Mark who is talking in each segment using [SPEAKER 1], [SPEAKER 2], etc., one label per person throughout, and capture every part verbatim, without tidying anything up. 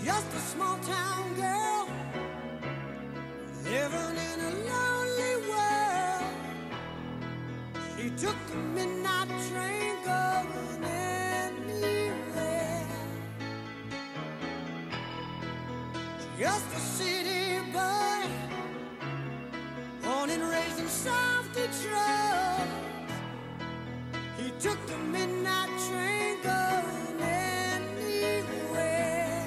[SPEAKER 1] just a small town girl living in a lonely world. She took the midnight train going anywhere. Just a city boy, born and raised in South Detroit. He took the midnight train going anywhere.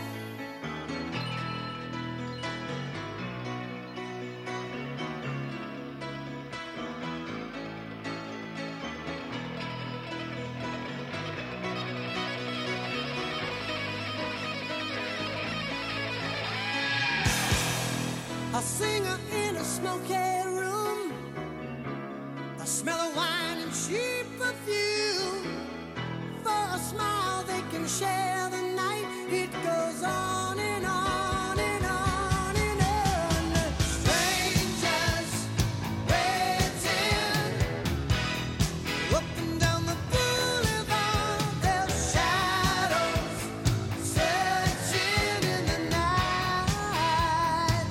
[SPEAKER 1] A singer in a smoky room, the smell of wine and cheap perfume. For a smile they can share the night. It goes on and on and on and on. Strangers waiting up and down the boulevard. Their shadows searching in the night.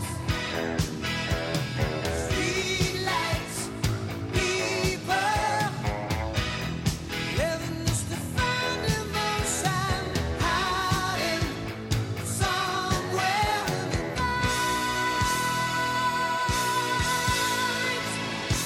[SPEAKER 1] Streetlights, people living just to find emotion, hiding somewhere in the night.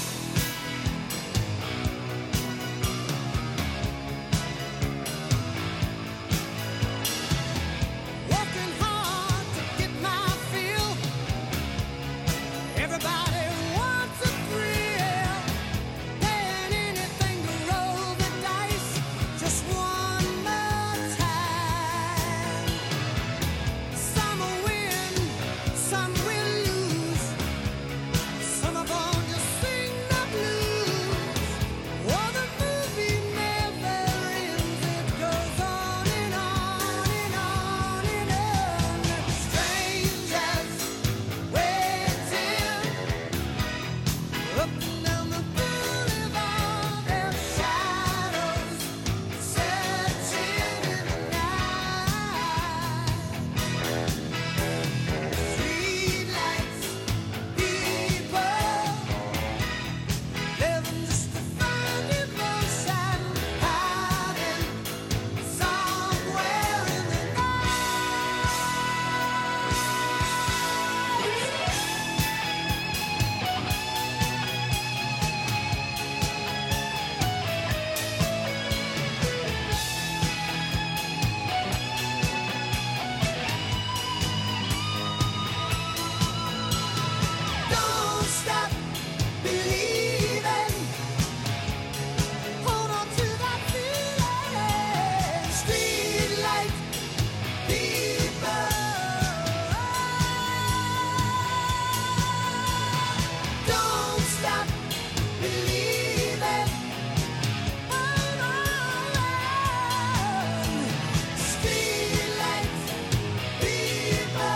[SPEAKER 1] Working hard to get my fill. Everybody wants a thrill, paying anything to roll the dice just one more time. Some will win, some will lose. Some are born to sing the blues. Oh, the movie never ends. It goes on and on and on and on. Strangers waiting up and down the boulevard. Their shadows searching in the night. Streetlights, people living just to find emotion, hiding somewhere in the Don't stop believing. Hold on to that feeling. Streetlight people. Don't stop believing. Hold on. Streetlight people.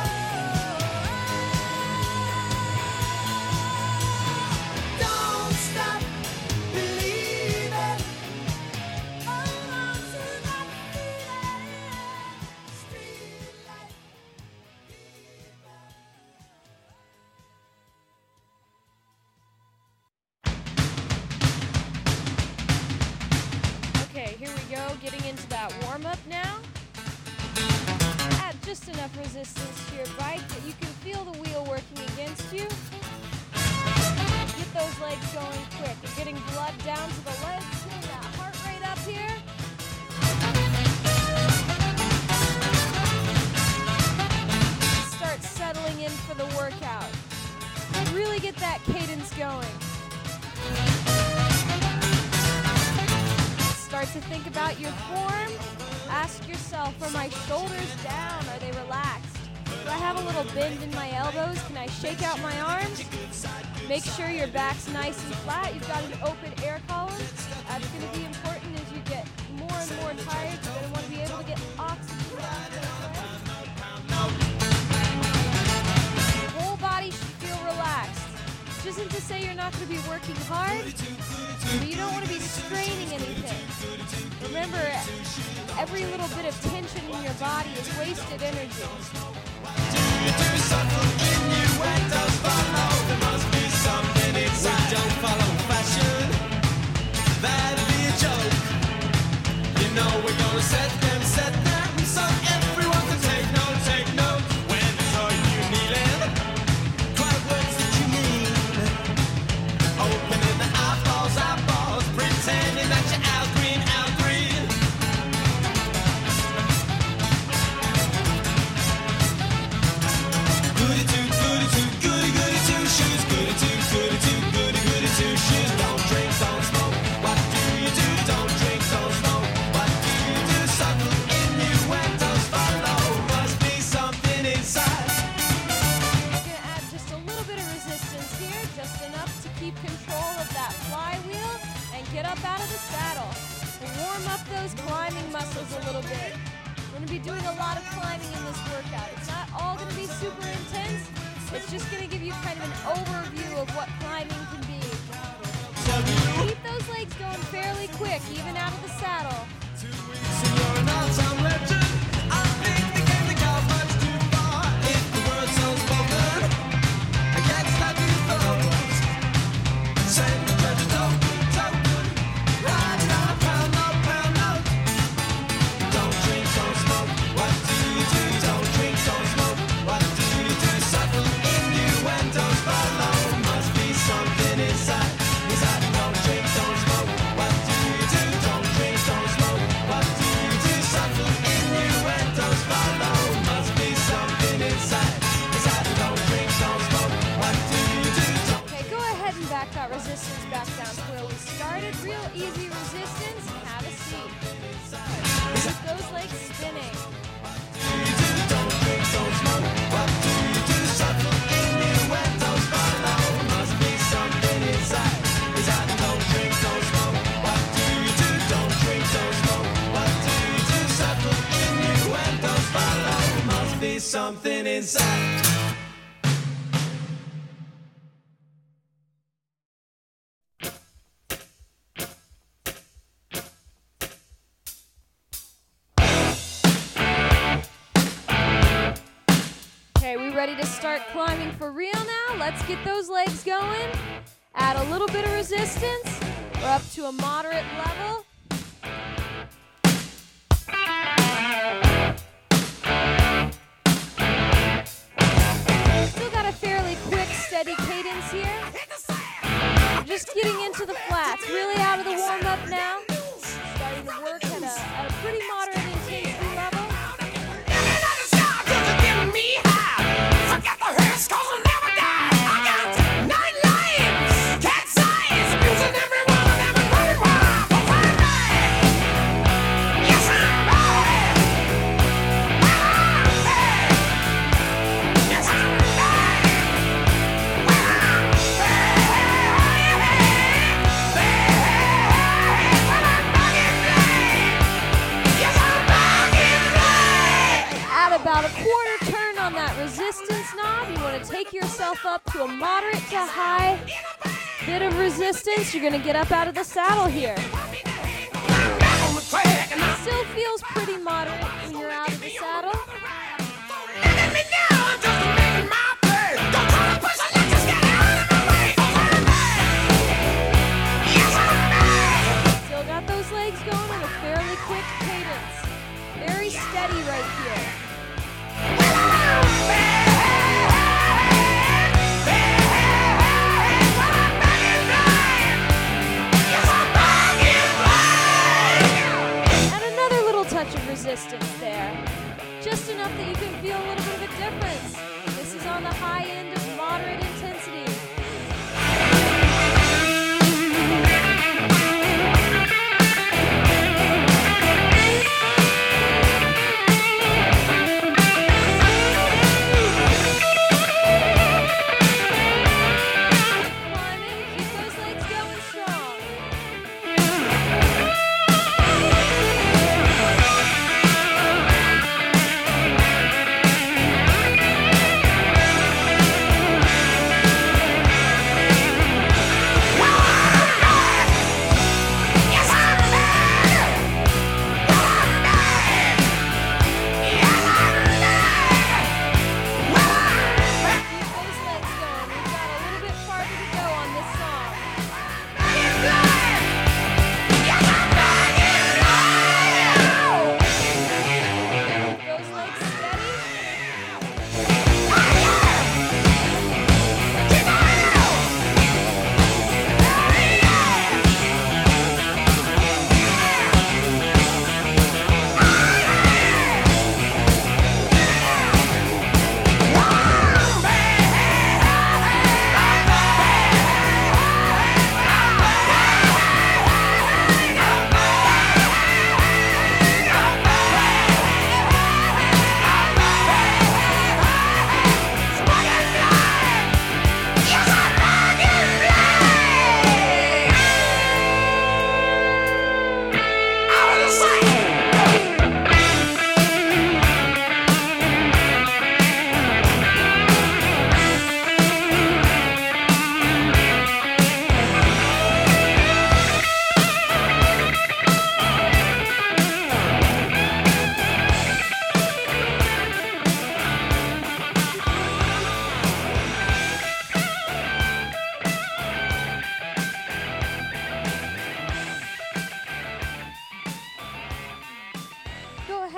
[SPEAKER 1] Don't stop believing. Hold on to that feeling. Streetlight
[SPEAKER 2] Okay, here we go, getting into that warm-up now. Add just enough resistance to your bike that you can feel the wheel working against you. Get those legs going quick. You're getting blood down to the legs, getting that heart rate up here. Start settling in for the workout. Really get that cadence going. Start to think about your form. Ask yourself, are my shoulders down? Are they relaxed? Do I have a little bend in my elbows? Can I shake out my arms? Make sure your back's nice and flat. You've got an open air column. That's going to be important as you get more and more tired. You're going to want to be able to get oxygen down to those legs. Whole body should feel relaxed. Which isn't to say you're not going to be working hard, but you don't want to be straining anything. Remember, every little bit of tension in your body is wasted energy.
[SPEAKER 1] Don't follow fashion, that'd be a joke. You know we're gonna set them, set them, so everyone can take note, take note. When I saw you kneeling, cry words that you mean. Opening the eyeballs, eyeballs, pretending that you're Al Green, Al Green. Goody two, goody two, goody goody two shoes, goody two, goody two, goody goody two shoes. Don't drink, don't smoke. What do you do? Don't drink, don't smoke. What do you do? Subtle innuendos follow. Must be something inside.
[SPEAKER 2] I'm gonna add just a little bit of resistance here, just enough to keep control of that flywheel and get up out of the saddle. And warm up those climbing muscles a little bit. We're gonna be doing a lot of climbing in this workout. It's not all gonna be super intense. It's just gonna give you kind of an overview of what climbing can be. Keep those legs going fairly quick, even out of the saddle.
[SPEAKER 1] Two weeks and you're an all-time legend. I think the game that got much too far. If the word's unspoken, against that new throws. Send the treasure token, token. Riding on a pound note, pound note. Don't drink, don't smoke. What do you do? Don't drink, don't smoke. What do you do? Subtle innuendos follow. Must be something inside. Inside, don't drink, don't smoke. What do you do? Don't drink, don't smoke. What do you do? Subtle innuendos follow. Must be something inside. Inside, don't drink, don't smoke. What do you do? Don't
[SPEAKER 2] Okay, go ahead and back that resistance back down to where we started. Real easy resistance. Have a seat. Keep those legs spinning.
[SPEAKER 1] Don't drink, don't smoke. What do you do? Subtle innuendos follow. Must be something inside. Inside, don't drink, don't smoke. What do you do? Don't drink, don't smoke. What do you do? Subtle innuendos follow. Must be something inside.
[SPEAKER 2] Okay, we ready to start climbing for real now? Let's get those legs going. Add a little bit of resistance. We're up to a moderate level. Still got a fairly quick, steady cadence here. Just getting into the flats. Really out of the warm-up now. Starting to work at a, at a pretty moderate intensity level. About a quarter turn on that resistance knob. You want to take yourself up to a moderate to high bit of resistance. You're going to get up out of the saddle here. It still feels pretty moderate when you're out of the saddle. Still got those legs going at a fairly quick cadence. Very steady right here. And another little touch of resistance there. Just enough that you can feel a little bit of a difference. This is on the high end of moderate intensity.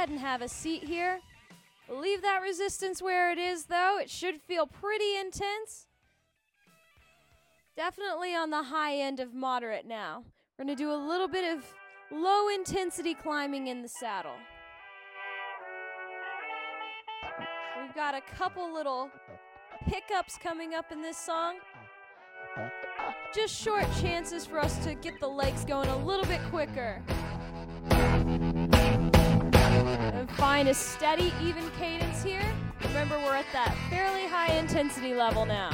[SPEAKER 2] ahead and have a seat here. Leave that resistance where it is, though. It should feel pretty intense. Definitely on the high end of moderate now. We're going to do a little bit of low intensity climbing in the saddle. We've got a couple little pickups coming up in this song. Just short chances for us to get the legs going a little bit quicker. And find a steady, even cadence here. Remember, we're at that fairly high intensity level now.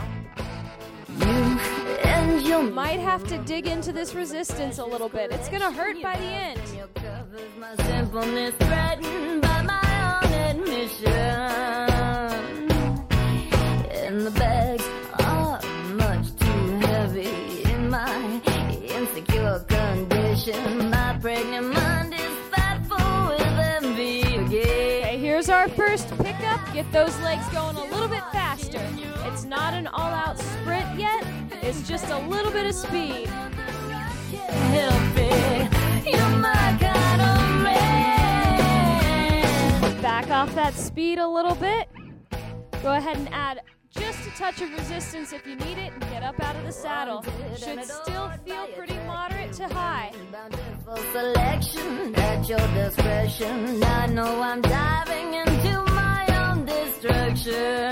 [SPEAKER 2] You might have to dig into this resistance a little bit. It's gonna hurt by the end.
[SPEAKER 3] My simpleness threatened by my own admission. And the bags are much too heavy in my insecure condition. My pregnant mind is fatful with envy again.
[SPEAKER 2] Okay, here's our first pickup. Get those legs going a little bit faster. It's not an all-out sprint yet. It's just a little bit of speed.
[SPEAKER 3] Help me, you're my kind of man.
[SPEAKER 2] Back off that speed a little bit. Go ahead and add just a touch of resistance if you need it and get up out of the saddle. Should still feel pretty moderate to high.
[SPEAKER 3] Bountiful selection at your discretion. I know I'm diving into my own destruction.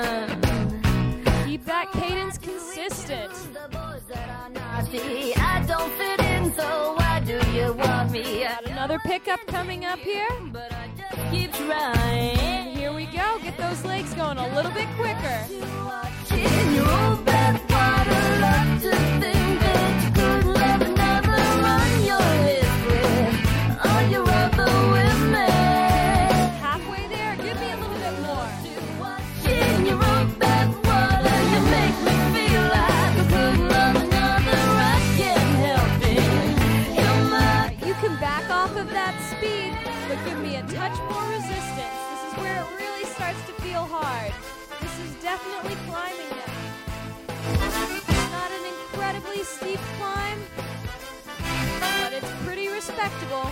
[SPEAKER 2] Keep that cadence consistent.
[SPEAKER 3] The boys that are naughty, I don't fit in, so why do you want me?
[SPEAKER 2] Got another pickup coming up here.
[SPEAKER 3] But I just keep trying.
[SPEAKER 2] And here we go. Get those legs going a little bit quicker.
[SPEAKER 3] In your old bathwater, love to think that you could love another run your list with all your other women.
[SPEAKER 2] Halfway there. Give me a little bit more.
[SPEAKER 3] In your old bathwater, you make me feel like I could love another. I can't help it. You're my
[SPEAKER 2] You can back off of that speed, but give me a touch more resistance. This is where it really starts to feel hard. This is definitely climbing now. It's not an incredibly steep climb, but it's pretty respectable.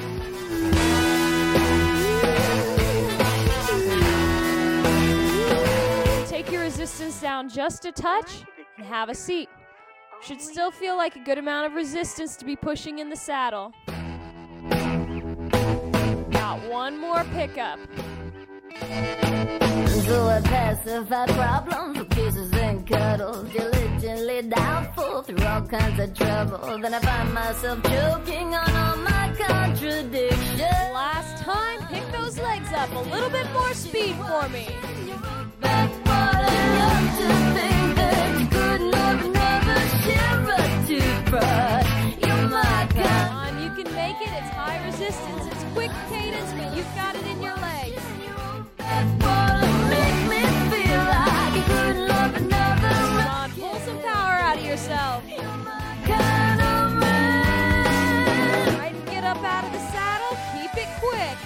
[SPEAKER 2] Take your resistance down just a touch and have a seat. Should still feel like a good amount of resistance to be pushing in the saddle. Got one more pickup.
[SPEAKER 3] So I pacify problems with kisses and cuddles, diligently doubtful through all kinds of trouble. Then I find myself choking on all my contradictions.
[SPEAKER 2] Last time, pick those legs up. A little bit more speed for me.
[SPEAKER 3] Backwater, love to think that you could love another, share a toothbrush. You're my
[SPEAKER 2] Come
[SPEAKER 3] kind.
[SPEAKER 2] on, you can make it. It's high resistance. It's quick cadence, but you've got it in your legs.
[SPEAKER 3] Backwater, make me feel like you could love another.
[SPEAKER 2] Come on, pull some power out of yourself.
[SPEAKER 3] You're my kind of man.
[SPEAKER 2] Try to get up out of the saddle. Keep it quick.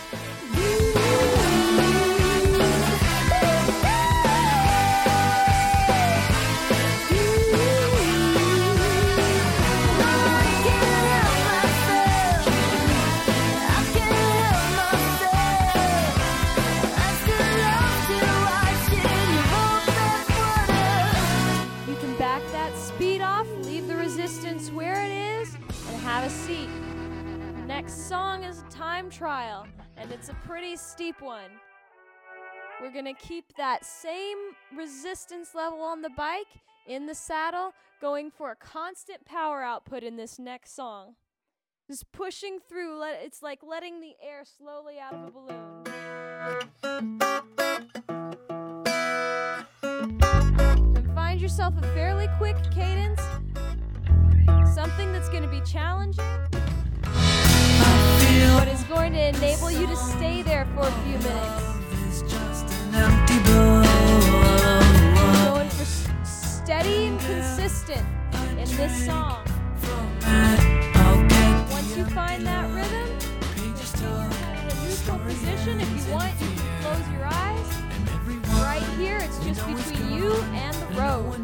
[SPEAKER 2] You can back that speed off, leave the resistance where it is, and have a seat. Next song is a time trial, and it's a pretty steep one. We're gonna keep that same resistance level on the bike, in the saddle, going for a constant power output in this next song. Just pushing through, let, it's like letting the air slowly out of a balloon. And find yourself a fairly quick cadence, something that's going to be challenging, but is going to enable you to stay there for a few minutes. Going for s- steady and consistent in this song. Once you find that rhythm, just take your head in a neutral position. If you want, you can close your eyes. Right here, it's just between you and the road.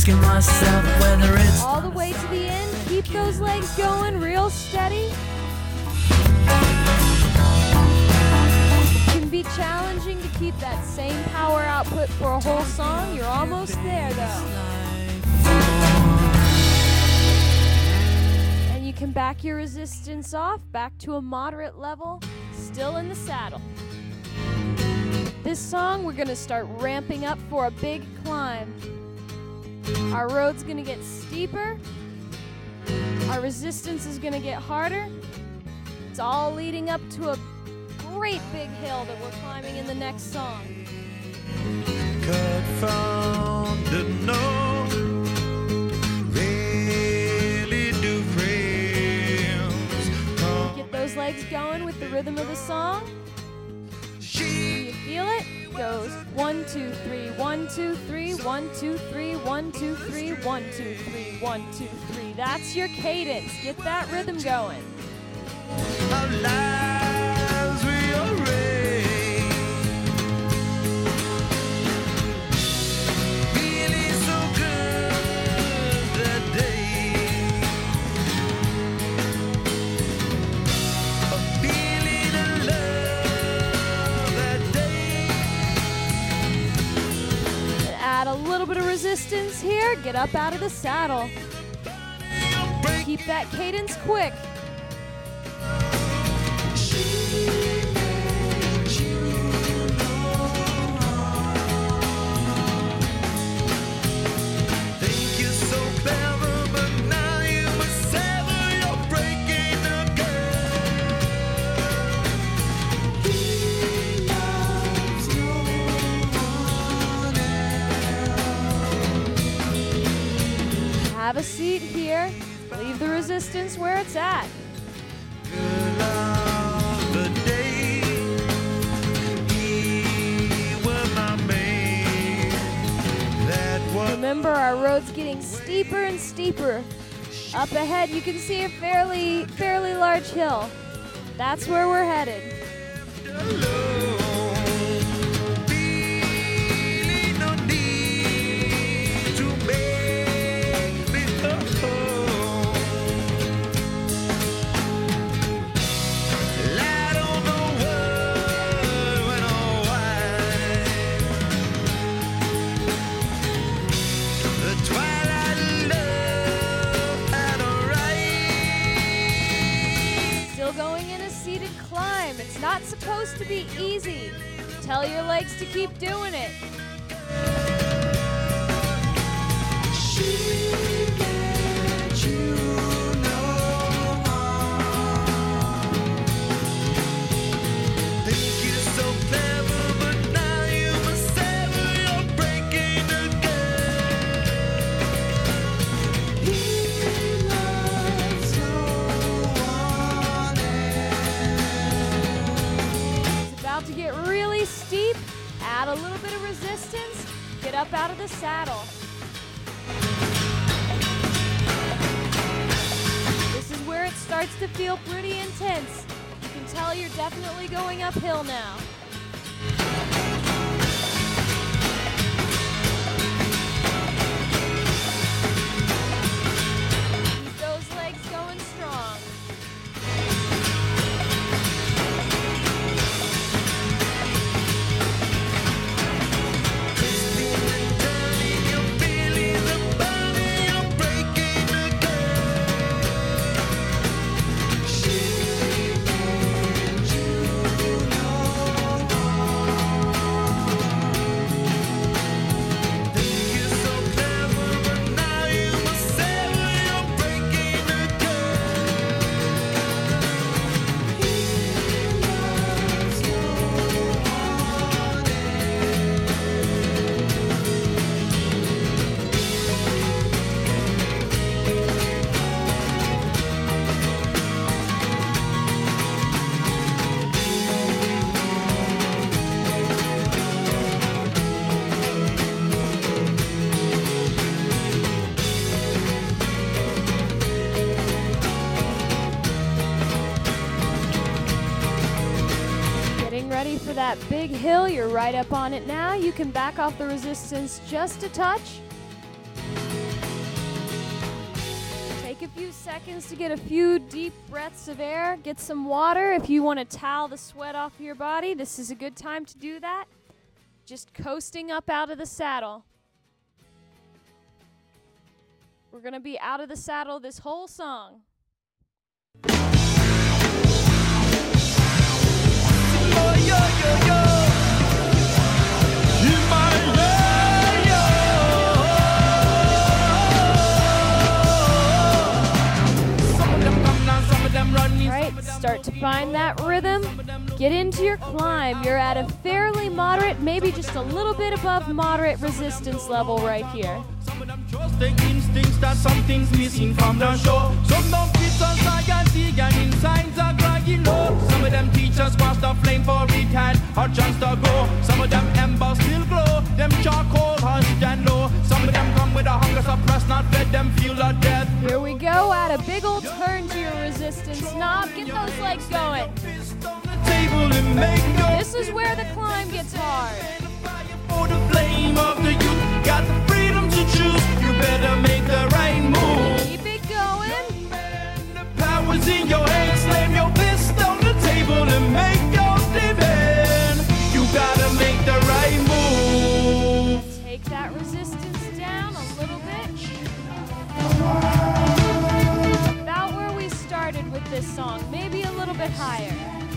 [SPEAKER 4] asking myself whether it's
[SPEAKER 2] All the way to the end. Keep those legs going real steady. It can be challenging to keep that same power output for a whole song. You're almost there though. And you can back your resistance off back to a moderate level, still in the saddle. This song, we're gonna start ramping up for a big climb. Our road's gonna get steeper. Our resistance is gonna get harder. It's all leading up to a great big hill that we're climbing in the next song.
[SPEAKER 5] Cut from the north, really do friends.
[SPEAKER 2] Get those legs going with the rhythm of the song. Do you feel it? Goes one, two, three, one, two, three, one, two, three, one, two, three, one, two, three, one, two, three. That's your cadence. Get that rhythm going.
[SPEAKER 5] Our lives rearrange, feeling so good that day, a feeling of love that day.
[SPEAKER 2] And add a little bit of resistance here. Get up out of the saddle. Keep that cadence quick.
[SPEAKER 5] Think you're so clever, but now you must sever. You're breaking the girl. He loves no one else.
[SPEAKER 2] Have a seat here. Leave the resistance where it's at.
[SPEAKER 5] Girl of the day, he was my man. That was
[SPEAKER 2] Remember, our road's getting steeper and steeper. Up ahead, you can see a fairly, fairly large hill. That's where we're headed.
[SPEAKER 5] alone. Feeling no need to make me whole. Light on the world went all white. The twilight of love had a right.
[SPEAKER 2] Still going in a seated climb. It's not supposed to be easy. Tell your legs to keep doing it.
[SPEAKER 5] She meant you no harm. Think you're so clever, but now you must sever. You're breaking the girl. He loves no one else.
[SPEAKER 2] It's about to get really steep. Add a little bit of resistance. Get up out of the saddle. This is where it starts to feel pretty intense. You can tell you're definitely going uphill now. Keep those legs going strong.
[SPEAKER 5] Twisting and turning, you're feeling the burning. You're breaking the girl. She meant you no harm. Think you're so clever, but now you must sever. You're breaking the girl. He loves no one
[SPEAKER 2] Getting ready for that big hill. You're right up on it now. You can back off the resistance just a touch. seconds to get a few deep breaths of air. Get some water. If you want to towel the sweat off your body, this is a good time to do that. Just coasting up out of the saddle. We're going to be out of the saddle this whole song.
[SPEAKER 5] Oh, yo, yo, yo. In my way.
[SPEAKER 2] Right, start to find that rhythm. Get into your climb. You're at a fairly moderate, maybe just a little bit above moderate resistance level right here.
[SPEAKER 5] Some of them trust their instincts that something's missing from the show. Some don't fit on scientific and in signs are groggy low. Some of them teachers watch the flame for it had a chance to go. Some of them embers still glow. Them charcoal hushed and low. Some of them come with a hunger suppressed, not fed them feel the death.
[SPEAKER 2] Here we go, add a big old turn to your resistance knob. Get those legs going. This is where the climb gets hard.
[SPEAKER 5] For the flame of the youth, got the freedom to choose. You better make the right move.
[SPEAKER 2] Keep it going.
[SPEAKER 5] The power's in your hands. Slam your fist on the table and make your demand. You gotta make the right move.
[SPEAKER 2] Take that resistance down a little bit. About where we started with this song, maybe a little bit higher.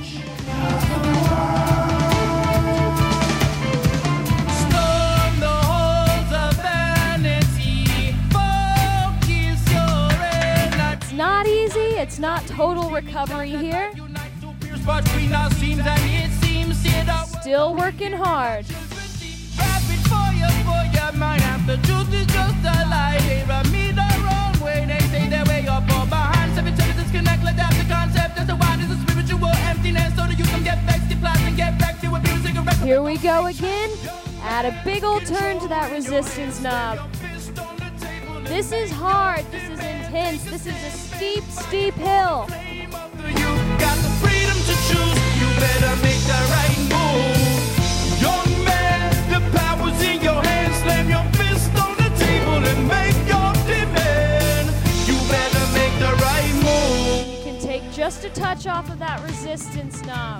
[SPEAKER 5] Storm the halls of vanity. Focus your energy.
[SPEAKER 2] It's not easy, it's not total recovery here.
[SPEAKER 5] Unite to pierce between our seams, and it seems it out.
[SPEAKER 2] Still working hard.
[SPEAKER 5] Rapid fire for your mind. And the truth is just a lie. They run me the wrong way. They say they're way up or behind. Seven tell disconnect, like that's the concept. That's the why there's a spiritual emptiness. So that you can get back to class and get back to abuse cigarette.
[SPEAKER 2] Here we go again. Add a big old turn to that resistance knob. This is hard. This is intense. This is a steep, steep hill.
[SPEAKER 5] You got the freedom to choose. You better make the right move. Young man, the power's in your hands. Slam your fist on the table and make your demand. You better make the right move.
[SPEAKER 2] You can take just a touch off of that resistance knob.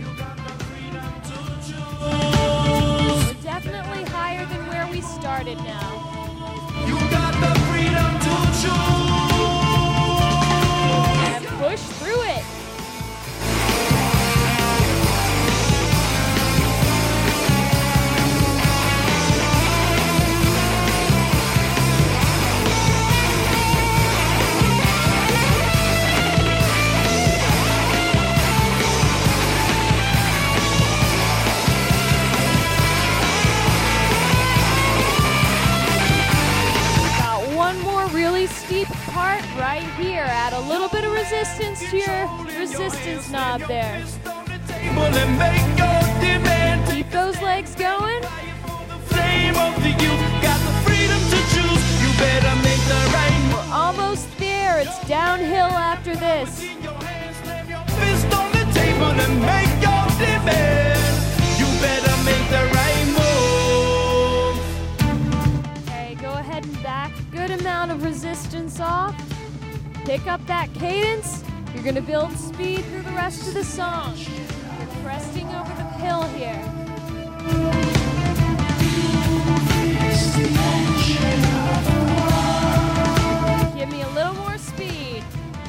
[SPEAKER 2] We're definitely higher than where we started now.
[SPEAKER 5] You got the freedom to choose.
[SPEAKER 2] And push through it. Really steep part right here. Add a little bit of resistance to your resistance knob there. Keep those legs going. We're almost there. It's downhill after this.
[SPEAKER 5] Fist on the table and make your demand. You better make the right move.
[SPEAKER 2] Okay, go ahead and back. Good amount of resistance off. Pick up that cadence. You're going to build speed through the rest of the song. You're cresting over the hill here. Give me a little more speed.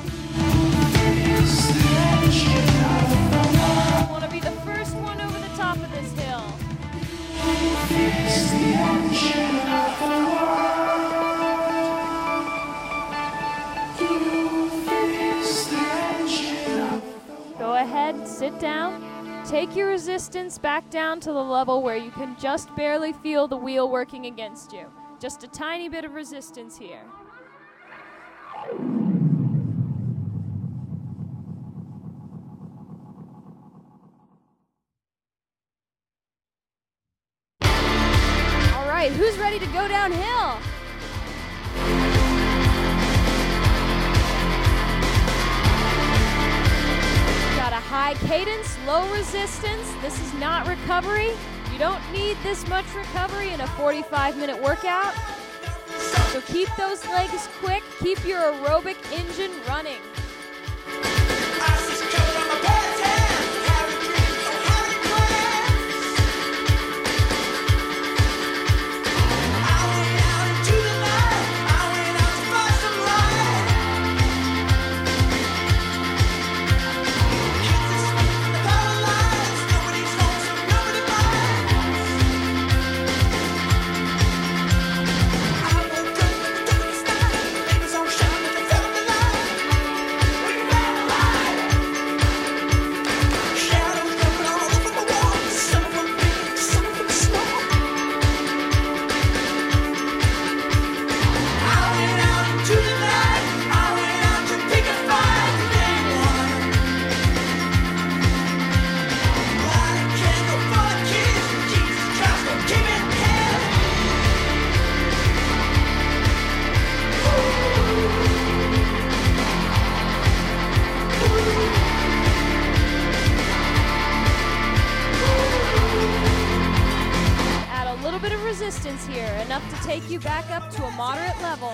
[SPEAKER 2] I want to be the first one over the top of this hill. Go ahead, sit down. Take your resistance back down to the level where you can just barely feel the wheel working against you. Just a tiny bit of resistance here. All right, who's ready to go downhill? Got a high cadence, low resistance. This is not recovery. You don't need this much recovery in a forty-five minute workout. So keep those legs quick, keep your aerobic engine running. Here, enough to take you back up to a moderate level.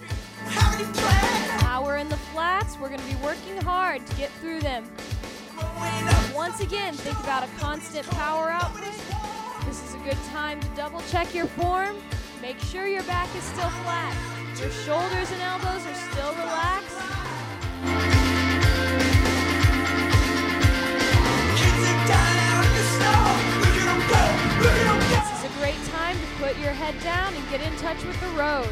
[SPEAKER 2] Now we're in the flats. We're going to be working hard to get through them. Once again, think about a constant power output. This is a good time to double check your form. Make sure your back is still flat. Your shoulders and elbows are still relaxed. This is a great time to put your head down and get in touch with the road.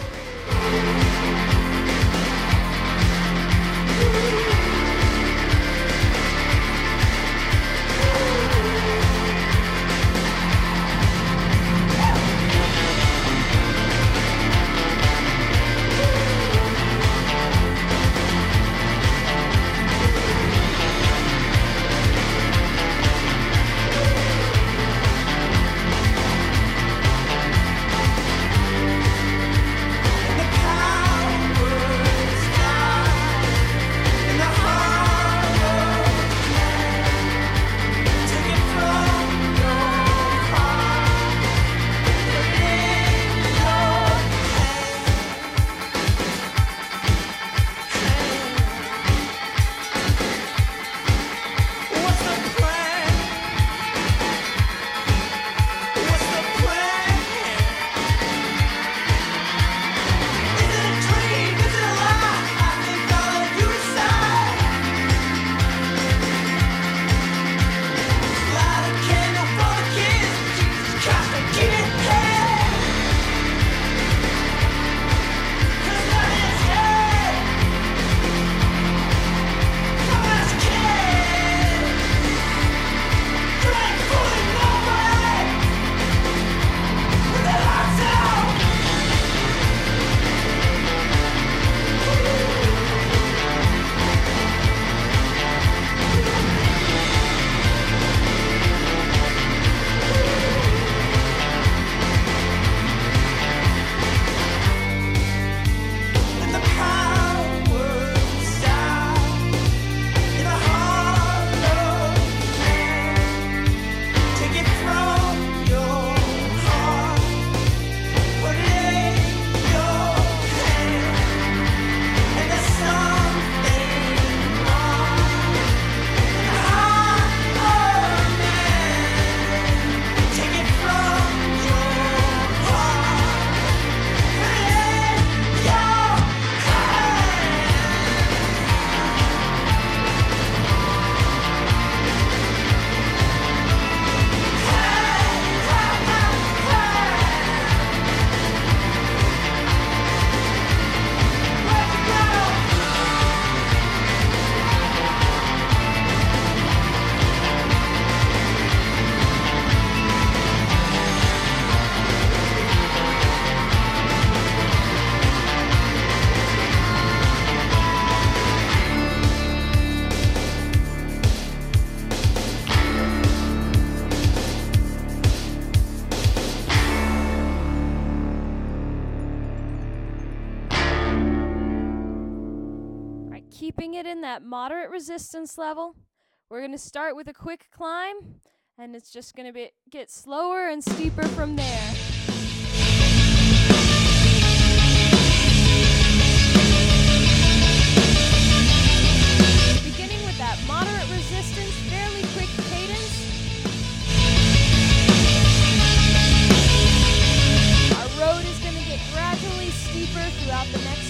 [SPEAKER 2] keeping it in that moderate resistance level. We're going to start with a quick climb, and it's just going to be get slower and steeper from there.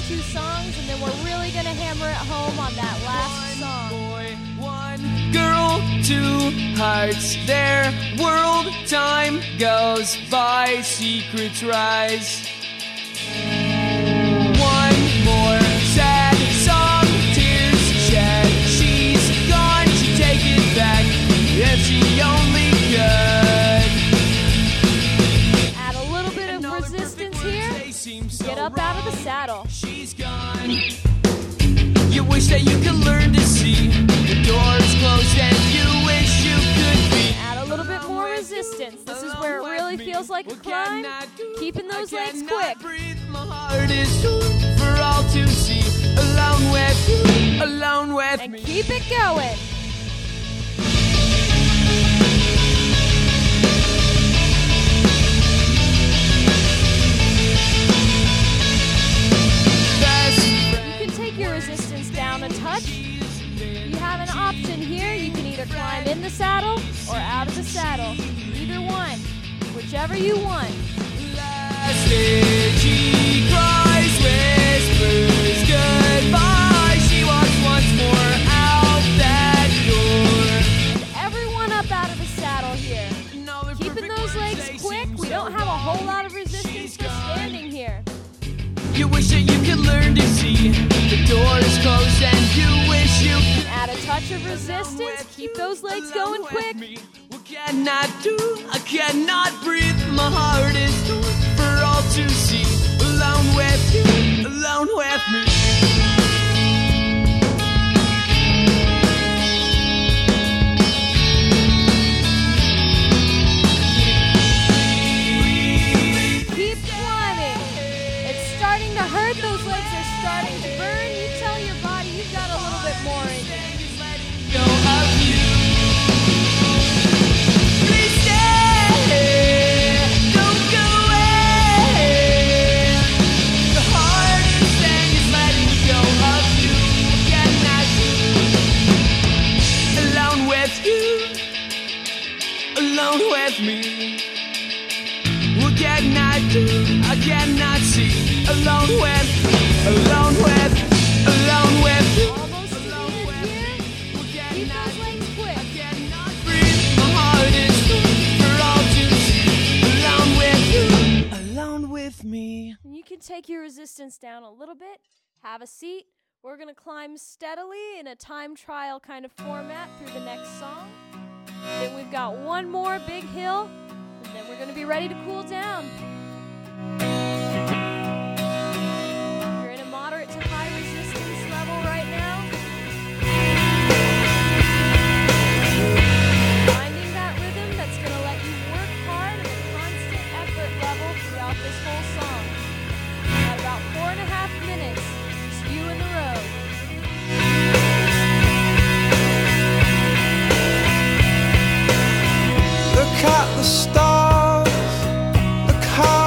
[SPEAKER 2] two songs, and then we're really gonna hammer it home on that last song.
[SPEAKER 5] Boy, one girl, two hearts. Their world time goes by. Secrets rise. One more sad song, tears shed. She's gone, she'd take it back if she only could.
[SPEAKER 2] Add a little bit of resistance here. Get up out of the saddle.
[SPEAKER 5] She's gone. You wish that you could learn to see the doors closed and you wish you could be.
[SPEAKER 2] Add a little bit more resistance. This is where it really feels like a climb. Keeping those legs quick.
[SPEAKER 5] Breathe, my heart is torn for all to see. Alone with you, alone with
[SPEAKER 2] And
[SPEAKER 5] me.
[SPEAKER 2] keep it going. You can take your resistance down a touch. You have an option here. You can either climb in the saddle or out of the saddle. Either one. Whichever you want.
[SPEAKER 5] She cries, whispers goodbye. She walks once more out that door.
[SPEAKER 2] And everyone up out of the saddle here. Keeping those legs quick. We don't have a whole lot of resistance for standing here.
[SPEAKER 5] You wish that you could learn to see the door is closed and you wish you could.
[SPEAKER 2] Add a touch of resistance. Keep those legs going quick.
[SPEAKER 5] What can I do? I cannot breathe. My heart is torn for all to see. Alone with you, alone with me.
[SPEAKER 2] Keep climbing. It's starting to hurt. Those legs are starting to burn. You tell your body you've got a little bit more in you.
[SPEAKER 5] Go of you. Please stay. Don't go away. The hardest thing is letting go of you. What can I do? Alone with you. Alone with me. What can I do? I cannot see. Alone with, alone with, alone with you.
[SPEAKER 2] Almost to the end here. Keep those legs quick.
[SPEAKER 5] Cannot breathe. My heart is full for all to see. Alone with you, alone with me.
[SPEAKER 2] And you can take your resistance down a little bit. Have a seat. We're going to climb steadily in a time trial kind of format through the next song. Then we've got one more big hill, and then we're going to be ready to cool down. You're in a moderate to high resistance level right now. Finding that rhythm that's going to let you work hard at a constant effort level throughout this whole song. Got about four and a half minutes, just you and the road.
[SPEAKER 6] Look at the stars, look how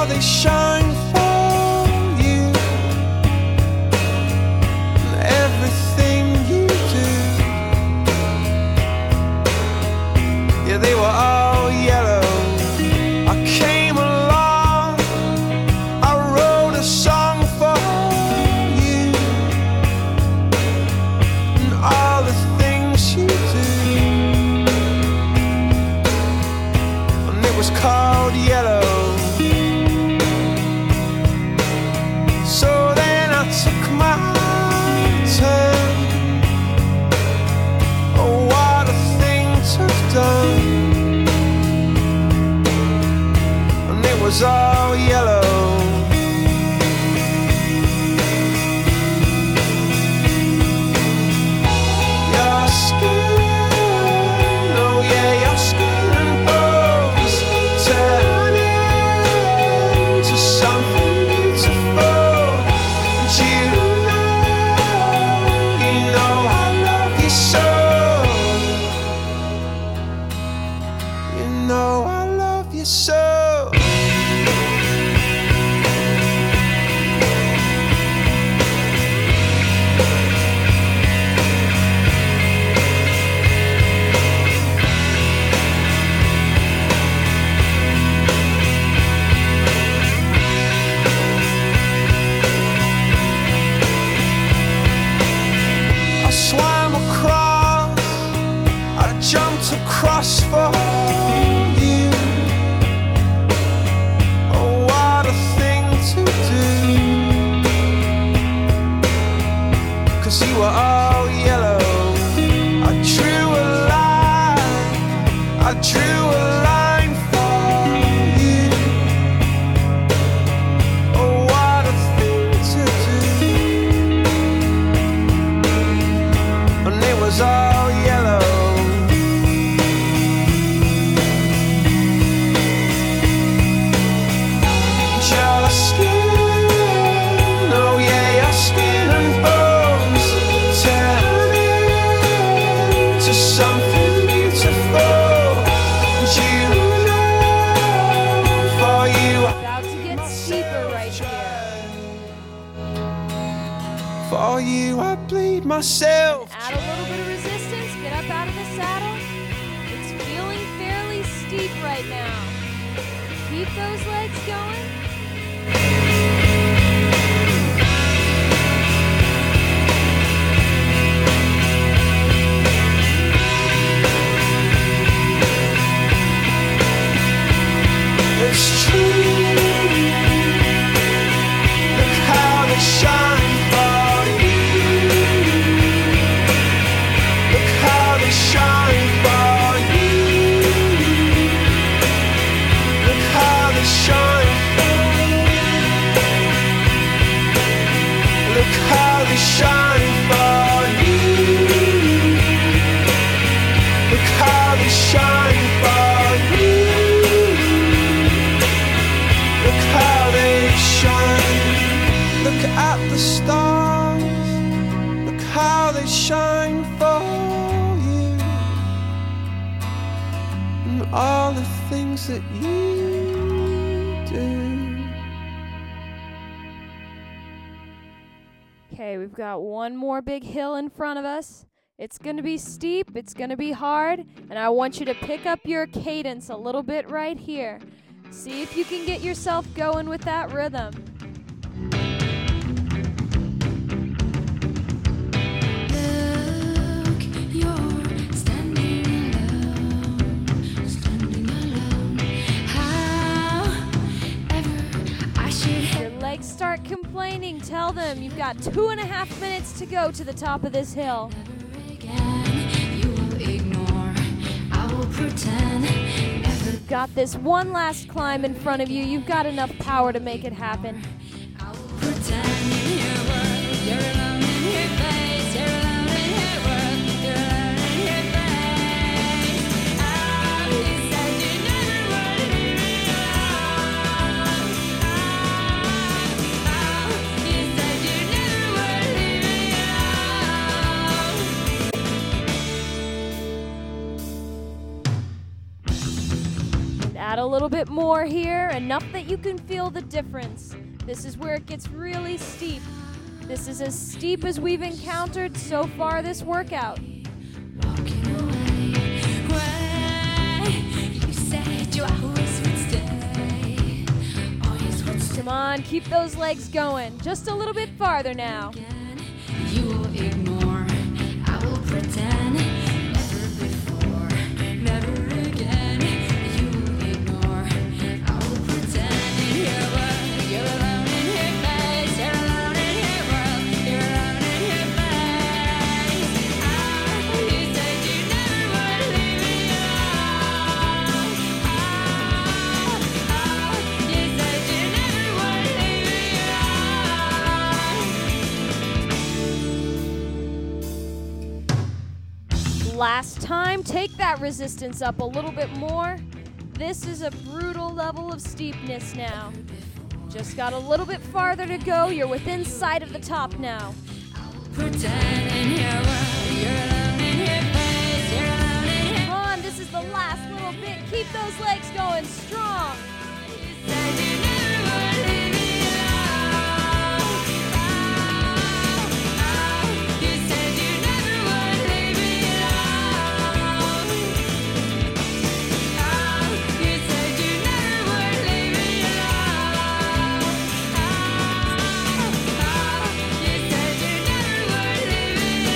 [SPEAKER 6] 'cause you were all yellow. I drew a line, I drew a line for you. Oh, what a thing to do. And it was all yellow. Your skin, oh yeah, your skin and bones turn into something beautiful. And you know, for you,
[SPEAKER 2] About to get steeper right here.
[SPEAKER 6] for you, I bleed myself.
[SPEAKER 2] Add a little bit of resistance, get up out of the saddle. It's feeling fairly steep right now. Keep those legs going.
[SPEAKER 6] It's true. Look how they shine for you. Look how they shine for you. Look how they shine for you. Look how they shine for you. Look how they shine for you. Look how they shine. Look at the stars. Look how they shine for you. And all the things that you do.
[SPEAKER 2] Okay, we've got one more big hill in front of us. It's going to be steep, it's going to be hard, and I want you to pick up your cadence a little bit right here. See if you can get yourself going with that rhythm.
[SPEAKER 3] Look, you're standing alone, standing alone. However, I should
[SPEAKER 2] Your legs start complaining. Tell them you've got two and a half minutes to go to the top of this hill.
[SPEAKER 3] again. You will ignore. I will pretend. Never
[SPEAKER 2] You've got this one last climb in front of you. You've got enough power to make it happen.
[SPEAKER 3] I will pretend in your world. You're alone in your face. You're alone in your world. You're alone in your face. Oh, you said you never would leave me alone. Oh, you said you never would leave me alone.
[SPEAKER 2] And add a little bit more here, enough that you can feel the difference. This is where it gets really steep. This is as steep as we've encountered so far this workout.
[SPEAKER 3] Walking away, way. You said you always would stay, always would stay.
[SPEAKER 2] Come on, keep those legs going. Just a little bit farther now.
[SPEAKER 3] You will ignore, I will pretend. Never before, never again. You will ignore, I will pretend. In your world, you're alone in your face. You're alone in your world, you're alone in your face. Oh, you said you never would leave me alone. Oh, oh, you said you never would leave me alone.
[SPEAKER 2] Last time, take that resistance up a little bit more. This is a brutal level of steepness now. Just got a little bit farther to go. You're within sight of the top now.
[SPEAKER 3] Pretend in your world, you're alone in your face, you're alone in your
[SPEAKER 2] Come on, this is the last little bit. Keep those legs going strong.
[SPEAKER 3] said you never would leave me alone. Oh, oh, you said you never would leave me alone. Oh, you said you never would leave me alone. Oh, oh, you said you never would leave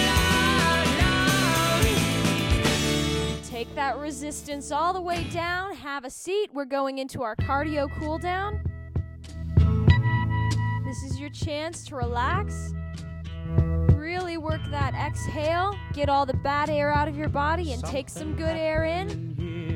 [SPEAKER 3] me alone.
[SPEAKER 2] Take that resistance all the way down. Have a seat. We're going into our cardio cool down. This is your chance to relax. Really work work that exhale, get all the bad air out of your body, and take some good air in.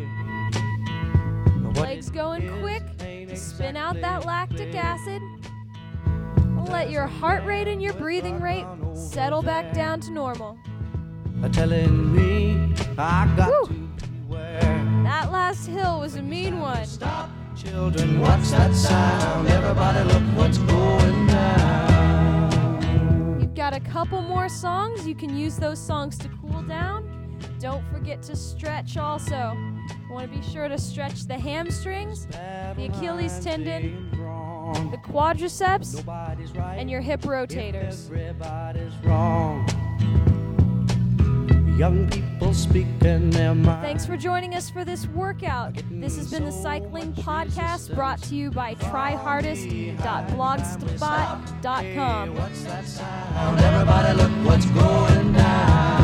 [SPEAKER 2] Legs going quick, spin out that lactic acid. Let your heart rate and your breathing rate settle back down to normal.
[SPEAKER 5] Telling me I got
[SPEAKER 2] Woo.
[SPEAKER 5] to beware.
[SPEAKER 2] That last hill was a mean one.
[SPEAKER 5] Stop, children, what's that sound? Everybody look what's going down.
[SPEAKER 2] You've got a couple more songs. You can use those songs to cool down. Don't forget to stretch also. You want to be sure to stretch the hamstrings, the Achilles tendon, the quadriceps, and your hip rotators.
[SPEAKER 5] Everybody's wrong. Young people speaking their mind.
[SPEAKER 2] Thanks for joining us for this workout. This has been the Cycling Podcast brought to you by try hardest dot blogspot dot com.
[SPEAKER 5] What's that sound? Everybody look what's going down.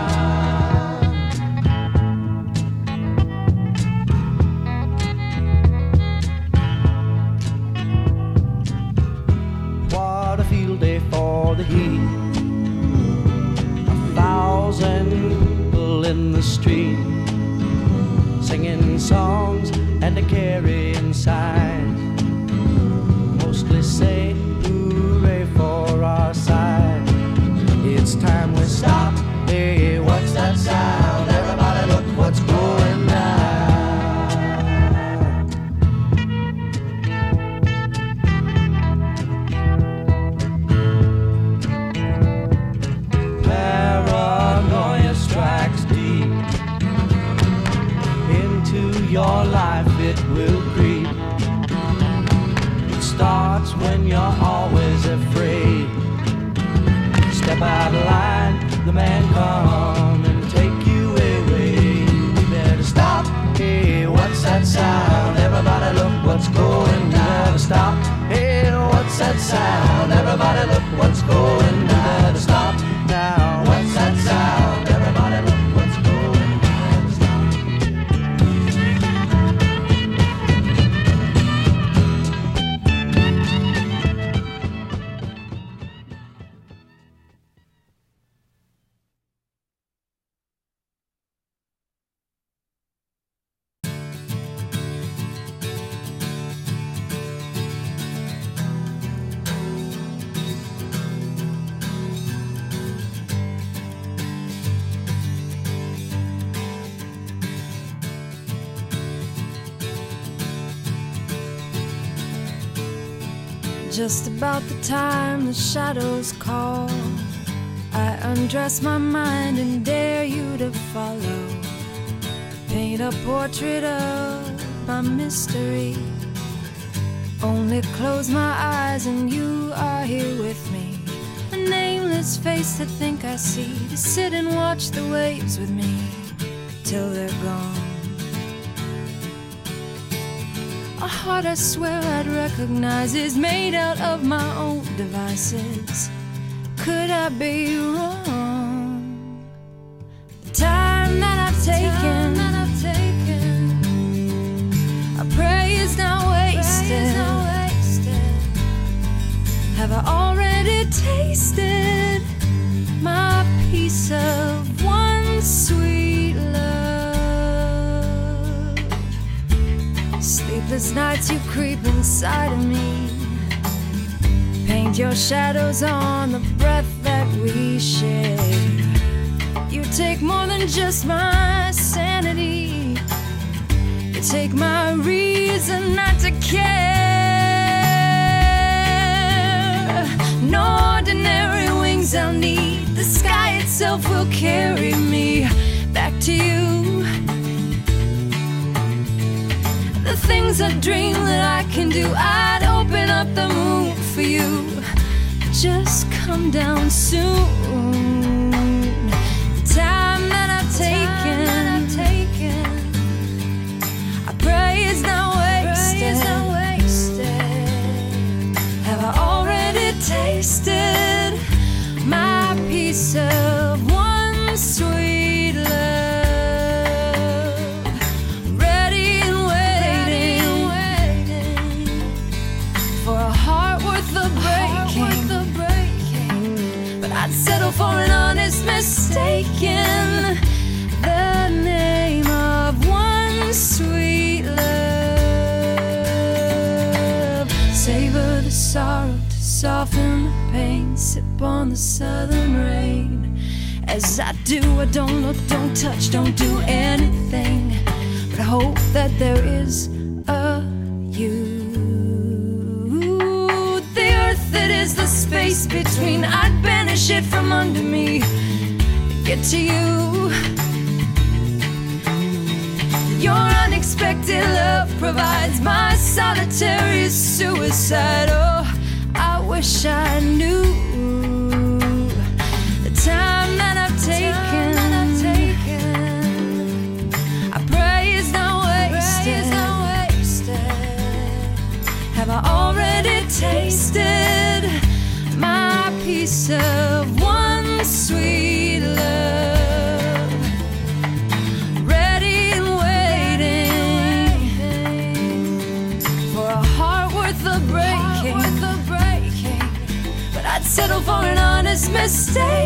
[SPEAKER 5] What a field day for the heat. A thousand people in the street, singing songs and a carrying signs. Mostly say hooray for our side. It's time we stop. Hey, what's that sound? Everybody look what's going down. Paranoia strikes deep into your life, it will creep. It starts when you're always afraid. Step out of line, the man come and take you away. We better stop. Hey, what's that sound? Everybody look what's going down. Stop. Hey, what's that sound? Everybody look what's going down. Stop now. What's that sound? Everybody look what's going down. Stop.
[SPEAKER 7] Just about the time the shadows call, I undress my mind and dare you to follow. Paint a portrait of my mystery. Only close my eyes and you are here with me. A nameless face to think I see, to sit and watch the waves with me till they're gone. A heart I swear I'd recognize is made out of my own devices. Could I be wrong? The time that I've taken, that I've taken I pray is not wasted. Have I already tasted my piece of one sweet love? Sleepless nights you creep inside of me, paint your shadows on the breath that we share. You take more than just my sanity, you take my reason not to care. No ordinary wings I'll need, the sky itself will carry me back to you. The things I dream that I can do, I'd open up the moon for you. Just come down soon. The time that I've taken, I pray it's not wasted. Have I already tasted my piece of one sweet love? Ready and waiting for a heart worth the breaking. But I I'd settle for an honest mistake in the name of one sweet love. Savor the sorrow to soften the pain. Sip on the southern rain. As I do, I don't look, don't touch, don't do anything, but I hope that there is a you. The earth that is the space between, I'd banish it from under me to get to you. Your unexpected love provides my solitary suicide. Oh, I wish I knew the time that I've taken. I pray it's not wasted. Have I already tasted my piece of one sweet love? Ready and waiting for a heart worth the breaking. But I'd settle for an honest mistake